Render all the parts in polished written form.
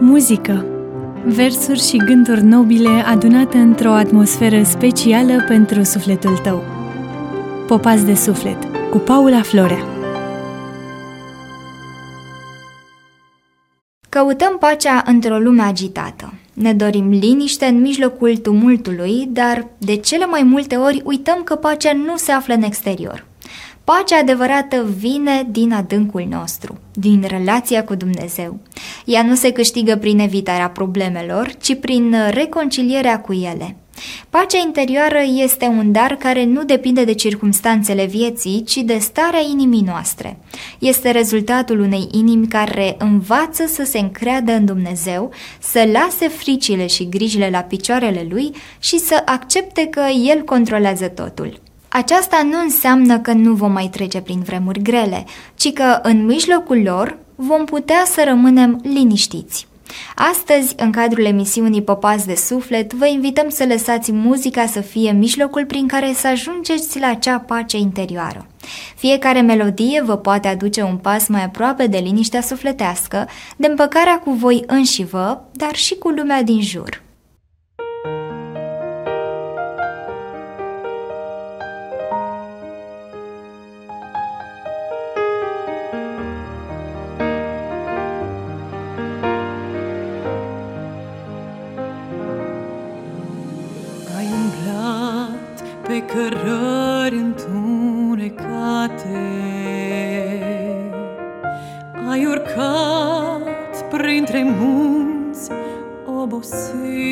Muzică, versuri și gânduri nobile adunate într-o atmosferă specială pentru sufletul tău. Popați de suflet, cu Paula Florea. Căutăm pacea într-o lume agitată. Ne dorim liniște în mijlocul tumultului, dar de cele mai multe ori uităm că pacea nu se află în exterior. Pacea adevărată vine din adâncul nostru, din relația cu Dumnezeu. Ea nu se câștigă prin evitarea problemelor, ci prin reconcilierea cu ele. Pacea interioară este un dar care nu depinde de circumstanțele vieții, ci de starea inimii noastre. Este rezultatul unei inimi care învață să se încreadă în Dumnezeu, să lase fricile și grijile la picioarele Lui și să accepte că El controlează totul. Aceasta nu înseamnă că nu vom mai trece prin vremuri grele, ci că în mijlocul lor vom putea să rămânem liniștiți. Astăzi, în cadrul emisiunii Popați de Suflet, vă invităm să lăsați muzica să fie mijlocul prin care să ajungeți la acea pace interioară. Fiecare melodie vă poate aduce un pas mai aproape de liniștea sufletească, de împăcarea cu voi înșivă, dar și cu lumea din jur. Pe cărări întunecate ai urcat printre munți obosit,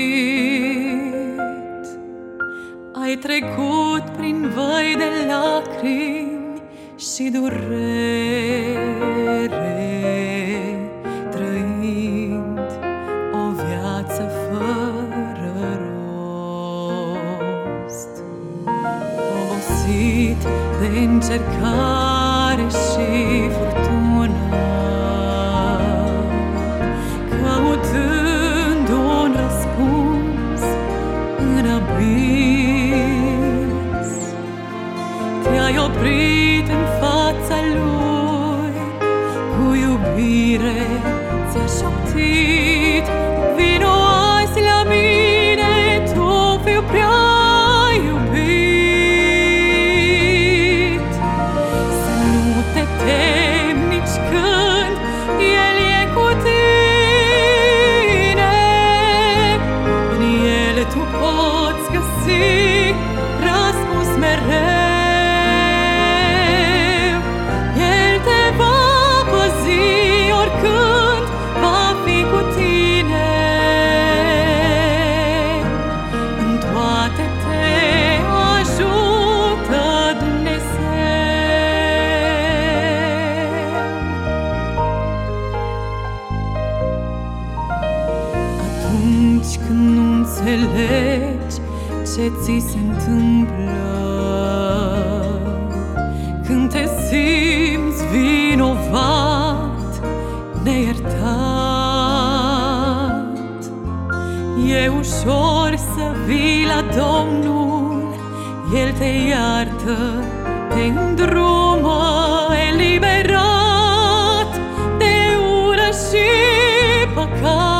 ai trecut prin văi de lacrimi și durere, trăind o viață fără rost, de încercare și furtună, căutând un răspuns în abis. Te-ai oprit în fața Lui, cu iubire ți-a șoptit: vino azi la mine, tu, fiu prea iubit. Ce ți se întâmplă, când te simți vinovat, neiertat, e ușor să vii la Domnul, El te iartă, te îndrumă, eliberat de ură și păcat.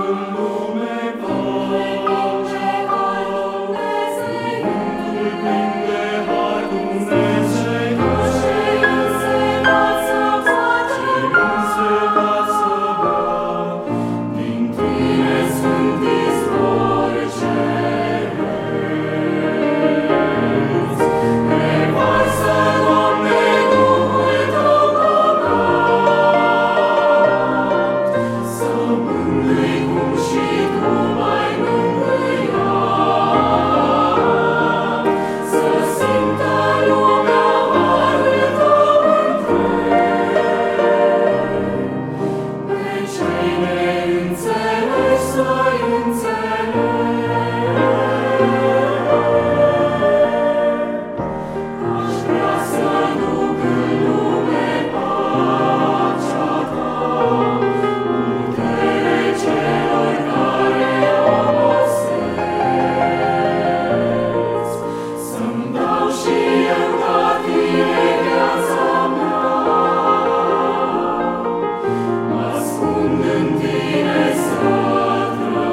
Ascund în tine să trăiesc.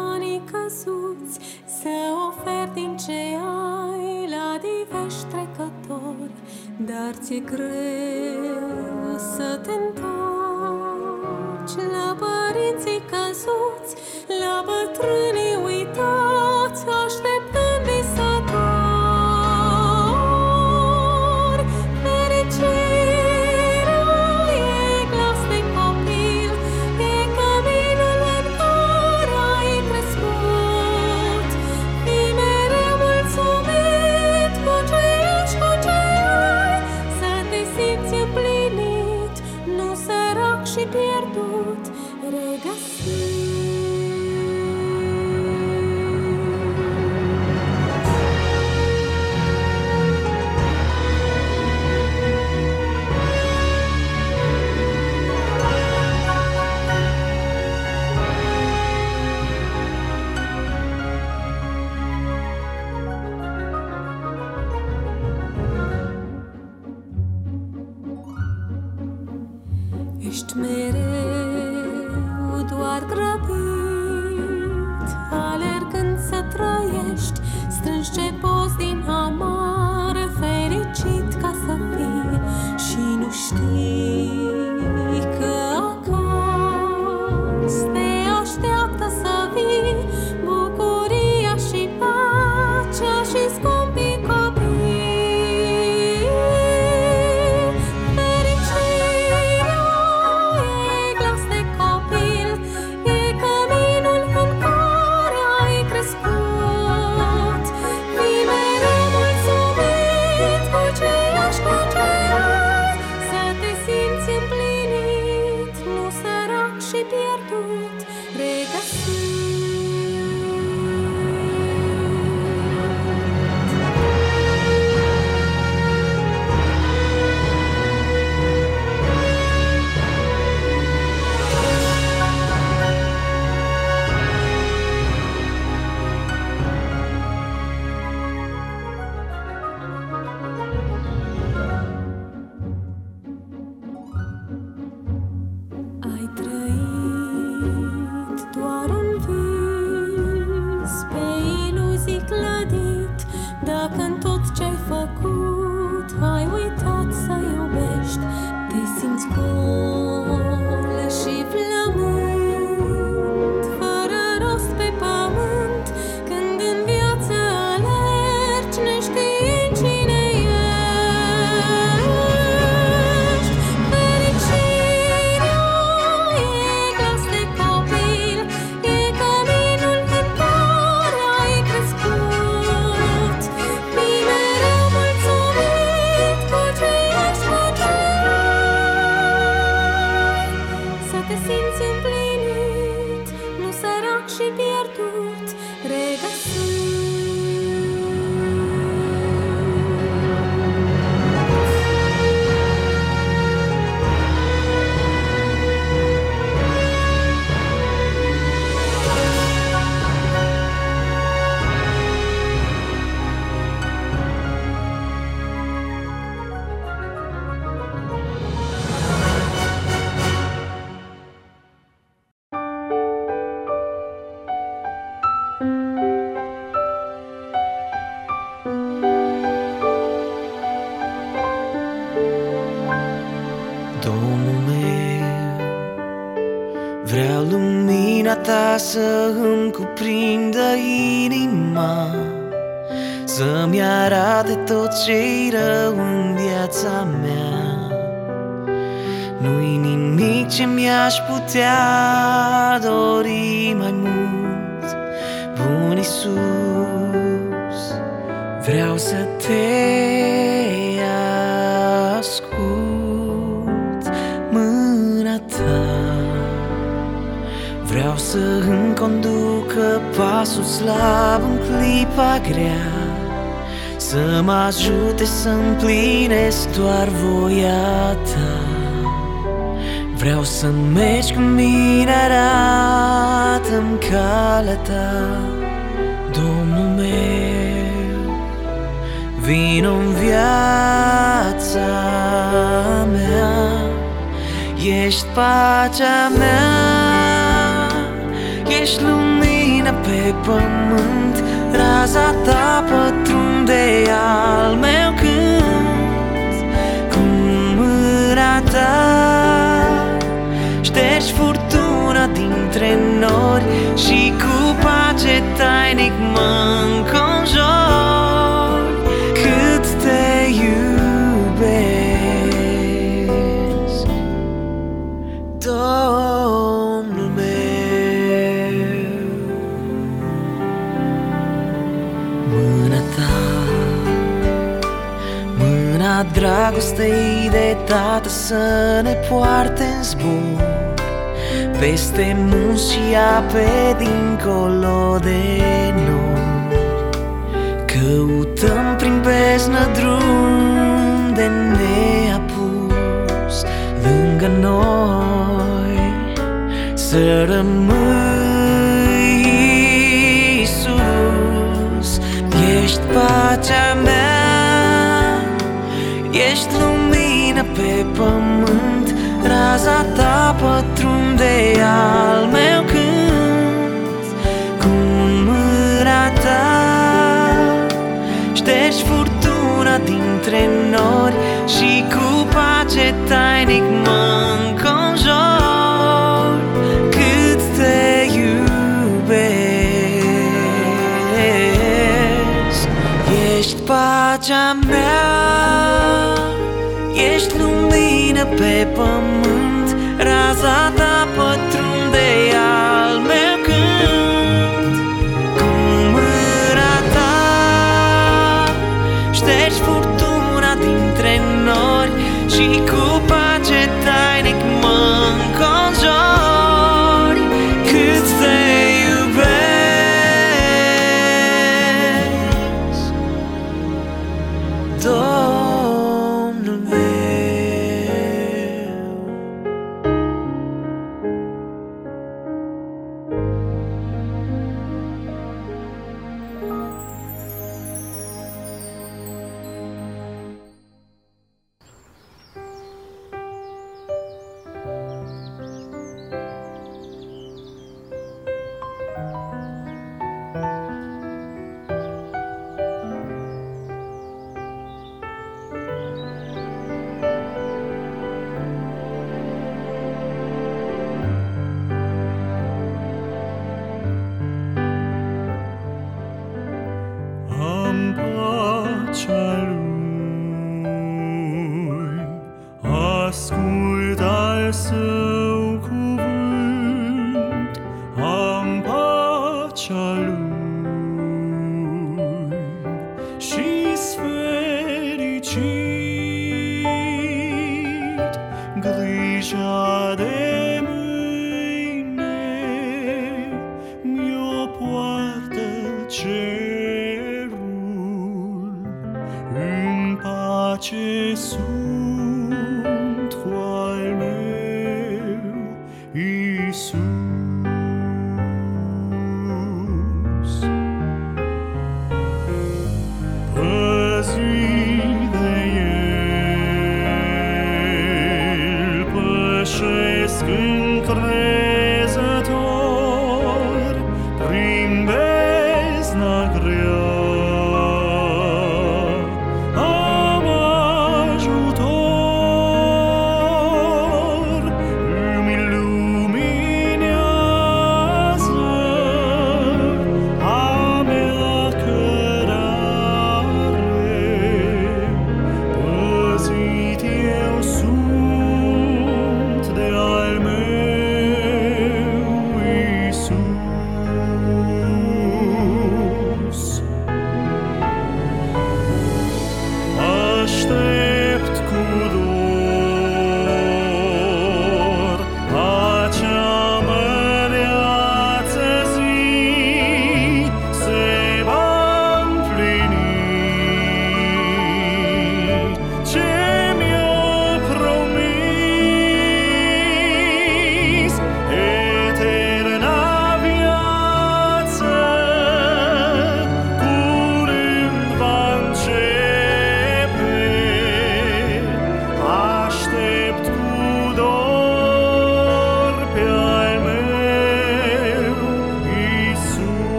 banii căzuți, să oferi din ce ai la diversi trecători. Dar ți-e greu să te întorci la părinții căzuți, la bătrânii uitați, așteptând visători. Fericirea e glas de copil, e căminul în care ai crescut. Fii mereu mulțumit cu ce ești, cu ce ai, să te simți împlinit, nu sărac și pierdut, regăsit. Ești mereu doar grăbit, alergând să trăiești, strângi ce poți din amar, fericit ca să fii. Și nu știi că acasă te așteaptă să vii bucuria și pacea și scumpii copii. Pierdut, regăsit. Ai trăit doar un vis, pe iluzii clădit. Dacă în tot ce-ai făcut ai uitat să iubești, te simți gol și flământ, fără rost pe pământ, când în viață alergi neștiind cine ești. Fericirea e glas de copil, e căminul în care ai crescut. Fii mereu mulțumit cu ce ești, cu ce ai, să te simți împlinit, nu sărac și pierdut, regăsit. Domnul meu, vreau lumina ta să îmi cuprindă inima, să-mi arate tot ce-i rău în viața mea. Nu-i nimic ce mi-aș putea dori mai mult, bun Iisus. Vreau să te ascult, mâna ta vreau să îmi conducă pasul slab în clipa grea, să mă ajute să împlinesc doar voia ta. Vreau să mergi cu mine, arată-mi calea ta, Domnul meu. Vino-n viața mea, ești pacea mea, ești lumina pe pământ, raza ta pătrunde al meu cânt. Cu mâna ta ștergi furtuna dintre nori și cu pace tainic mă înconjori. Cât te iubesc, Domnul meu. Mâna ta, mâna dragostei de tată să ne poarte în zbor peste munți și ape dincolo de nori. Căutăm prin beznă drum de neapus lângă noi. Să rămâi, Iisus, ești pacea mea, ești lumină pe pământ, raza ta pătrunde al meu cânt. Cu mâna ta ștergi furtuna dintre nori și cu pace tainic mă înconjori. Cât te iubesc, ești pacea mea, ești lumină pe pământ, raza ta pătrunde al meu cânt. Cu mâna ta ștergi furtuna dintre nori și cu pace tainic mă înconjori. Cât te iubesc, Domnul meu. Am pacea lui, ascult al său cuvânt. Am pacea lui și-s fericit. Grija de mâine mi-o poartă cerul, în pace sus.